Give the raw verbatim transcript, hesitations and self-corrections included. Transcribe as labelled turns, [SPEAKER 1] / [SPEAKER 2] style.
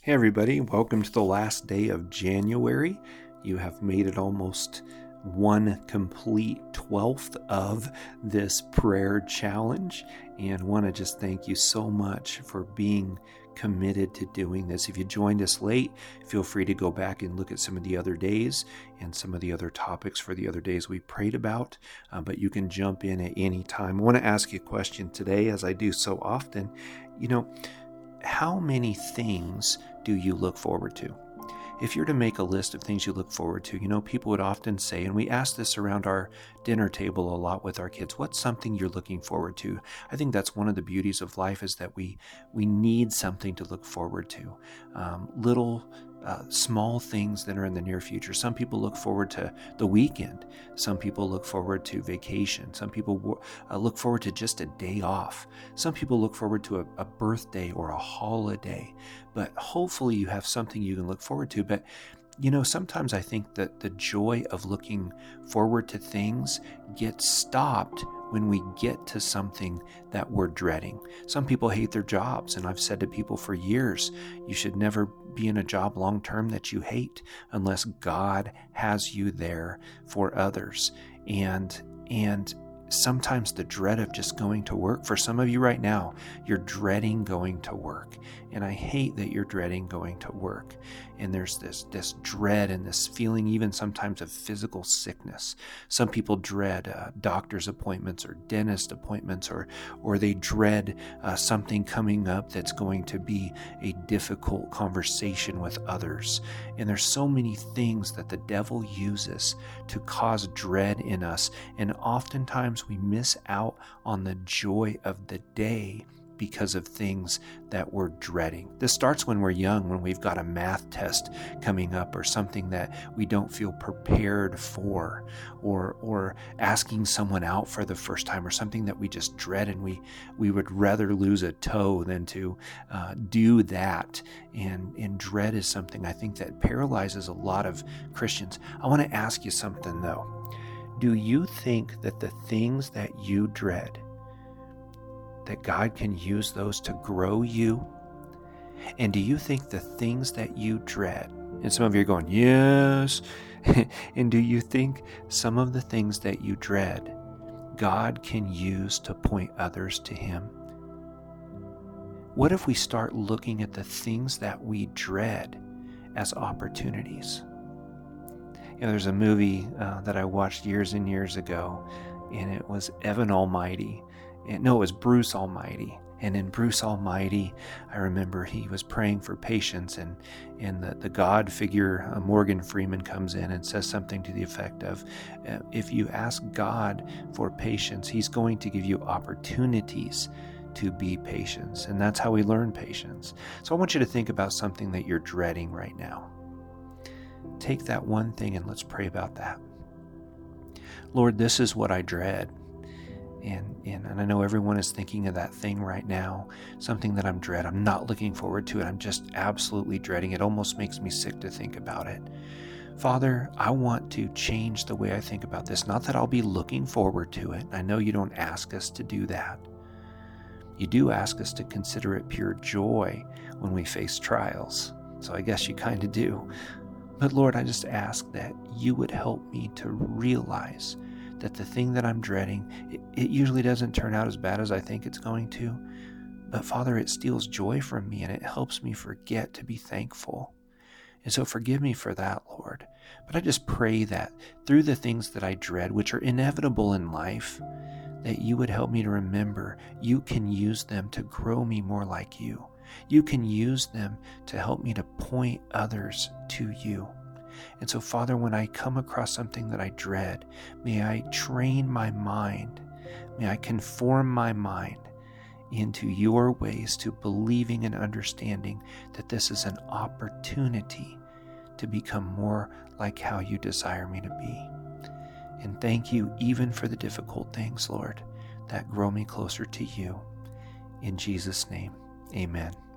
[SPEAKER 1] Hey everybody, welcome to the last day of January. You have made it almost one complete twelfth of this prayer challenge, and want to just thank you so much for being committed to doing this. If you joined us late, feel free to go back and look at some of the other days and some of the other topics for the other days we prayed about, uh, but you can jump in at any time. I want to ask you a question today, as I do so often. You know, how many things do you look forward to? If you're to make a list of things you look forward to, you know, people would often say, and we ask this around our dinner table a lot with our kids, what's something you're looking forward to? I think that's one of the beauties of life, is that we we need something to look forward to. Um, little Uh, small things that are in the near future. Some people look forward to the weekend. Some people look forward to vacation. Some people uh, look forward to just a day off. Some people look forward to a, a birthday or a holiday. But hopefully you have something you can look forward to. But you know, sometimes I think that the joy of looking forward to things gets stopped when we get to something that we're dreading. Some people hate their jobs, and I've said to people for years, you should never be in a job long term that you hate unless God has you there for others. And and sometimes the dread of just going to work, for some of you right now, you're dreading going to work. And I hate that you're dreading going to work. And there's this this dread and this feeling even sometimes of physical sickness. Some people dread uh, doctor's appointments or dentist appointments, or or they dread uh, something coming up that's going to be a difficult conversation with others. And there's so many things that the devil uses to cause dread in us. And oftentimes we miss out on the joy of the day because of things that we're dreading. This starts when we're young, when we've got a math test coming up, or something that we don't feel prepared for, or or asking someone out for the first time, or something that we just dread, and we we would rather lose a toe than to uh, do that. And, and dread is something I think that paralyzes a lot of Christians. I want to ask you something though. Do you think that the things that you dread, that God can use those to grow you? And do you think the things that you dread, and some of you are going, yes, and do you think some of the things that you dread, God can use to point others to Him? What if we start looking at the things that we dread as opportunities? You know, there's a movie uh, that I watched years and years ago, and it was Evan Almighty. And, no, it was Bruce Almighty. And in Bruce Almighty, I remember he was praying for patience, and, and the, the God figure, uh, Morgan Freeman, comes in and says something to the effect of, uh, if you ask God for patience, He's going to give you opportunities to be patient. And that's how we learn patience. So I want you to think about something that you're dreading right now. Take that one thing and let's pray about that. Lord, this is what I dread. And, and and I know everyone is thinking of that thing right now, something that I'm dread. I'm not looking forward to it. I'm just absolutely dreading it. It almost makes me sick to think about it. Father, I want to change the way I think about this. Not that I'll be looking forward to it. I know you don't ask us to do that. You do ask us to consider it pure joy when we face trials. So I guess you kind of do. But Lord, I just ask that you would help me to realize that the thing that I'm dreading, it, it usually doesn't turn out as bad as I think it's going to. But Father, it steals joy from me, and it helps me forget to be thankful. And so forgive me for that, Lord. But I just pray that through the things that I dread, which are inevitable in life, that you would help me to remember you can use them to grow me more like you. You can use them to help me to point others to you. And so, Father, when I come across something that I dread, may I train my mind, may I conform my mind into your ways, to believing and understanding that this is an opportunity to become more like how you desire me to be. And thank you even for the difficult things, Lord, that grow me closer to you. In Jesus' name, amen.